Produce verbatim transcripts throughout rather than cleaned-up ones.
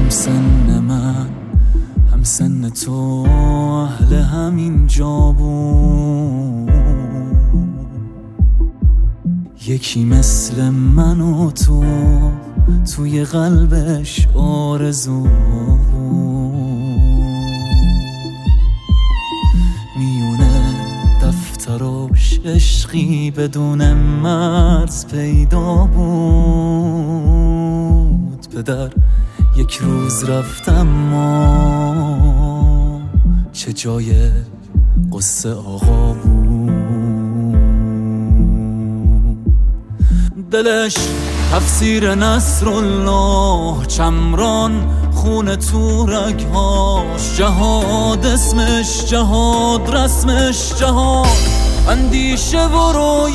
همسن من همسن تو اهل همین جا بود، یکی مثل من و تو توی قلبش آرزو بود. میونه دفتراش عشقی بدون مرز پیدا بود. پدر یک روز رفتم ما چه جای قصه آقا بود. دلش تفسیر نصرالله، چمران خون تو رگهاش، جهاد اسمش جهاد رسمش جهاد، اندیشه و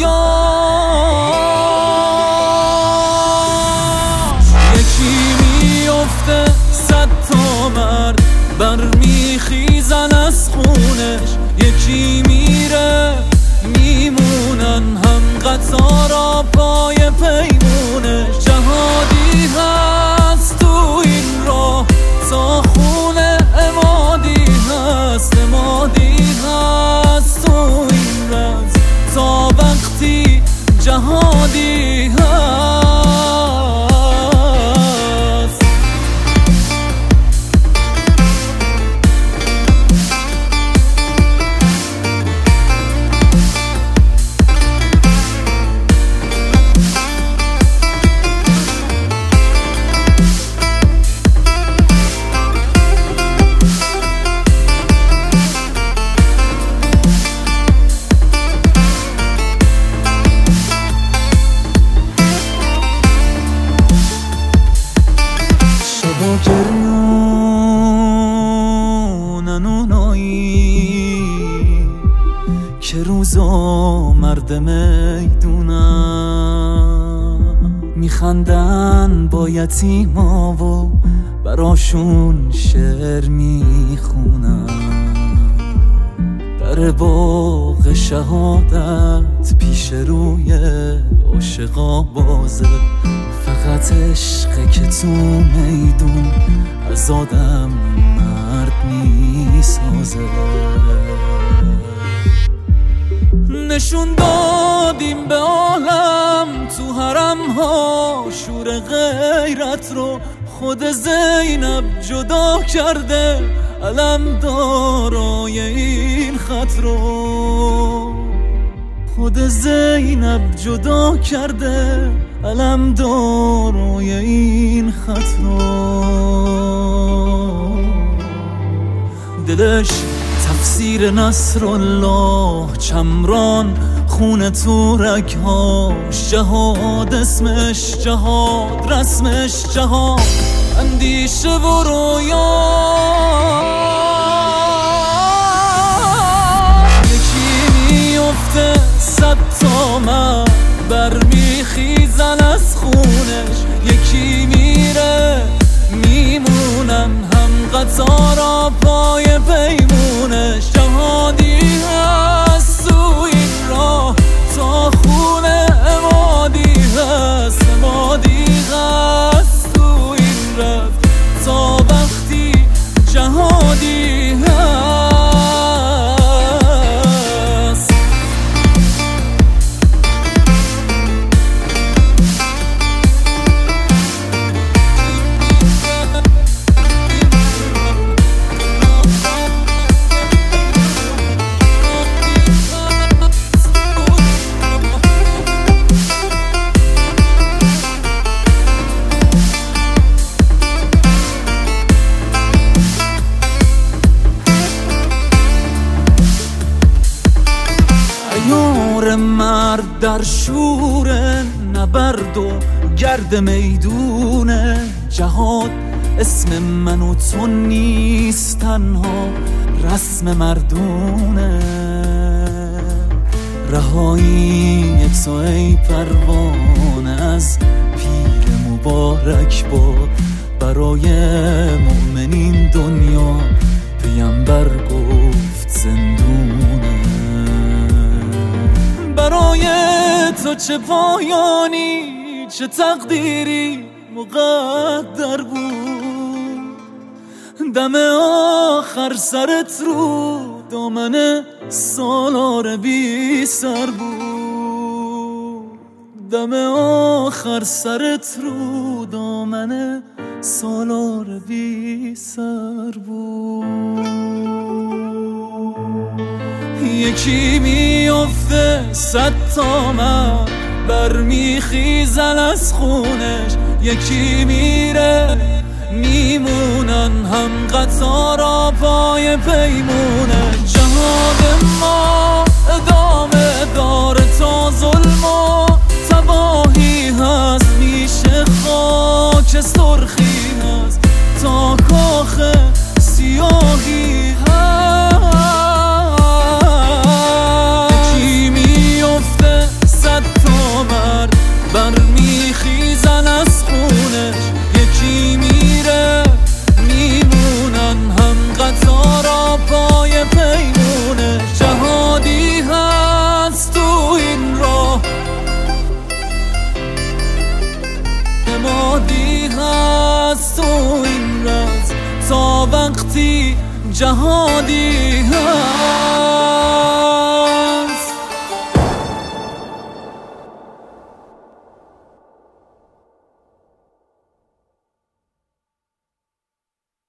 رویاش. یکی میفته صد تا مرد برمیخیزن از خونش، یکی میره میمونن هم قطارا پای پیمونش. جهادی هست تو این راه تا خونه امادی هست، امادی هست تو این رز تا وقتی جهادی هست. گریونن اونایی که روزا مرد میدونن، میخندن با یتیما و براشون شعر میخونن. در باغ شهادت پیش روی عاشقا بازه، فقط عشقه که تو میدون از آدم مرد میسازه. نشون دادیم به عالم تو حرم ها شور غیرت رو، خود زینب جدا کرده علم دارای این خط رو. خود زینب جدا کرده علم دارای این خط رو. دلش تفسیر نصرالله، چمران خون تو رگهاش، جهاد اسمش جهاد رسمش جهاد، اندیشه و رویاش. یکی میفته صد تا مرد برمیخیزن از خونش، یکی میره میمونن هم قطارا پای پیمونش. جهادی هست تو این راه تا خونه امادی هست، امادی هست تو این رفت تا وقتی جهادی هست. مرد در شور نبرد و گرد میدونه، جهاد اسم من و تو نیست تنها رسم مردونه. رهایی تو ای پروانه از پیر مبارک باد، برای مؤمنین دنیا پیامبر گفت زندونه. برای تو چه پایانی چه تقدیری مقدر بود، دم آخر سرت رو دامن سالار بی سر بود. دم آخر سرت رو دامن سالار بی سر بود. یکی میفته صد تا مرد برمیخیزن از خونش، یکی میره میمونن هم قطارا پای پیمونه. جهاد ما ادامه داره تا ظلم و تباهی هست، میشه خاک سرخی هست تا کاخ سیاهی هست. یکی میفته صد تا مرد برمیخیزن از خونش، یکی میره میمونن هم قطارا پای پیمونه. جهادی هست تو این راه، نمادی هست تو این رز، تا وقتی جهادی هست.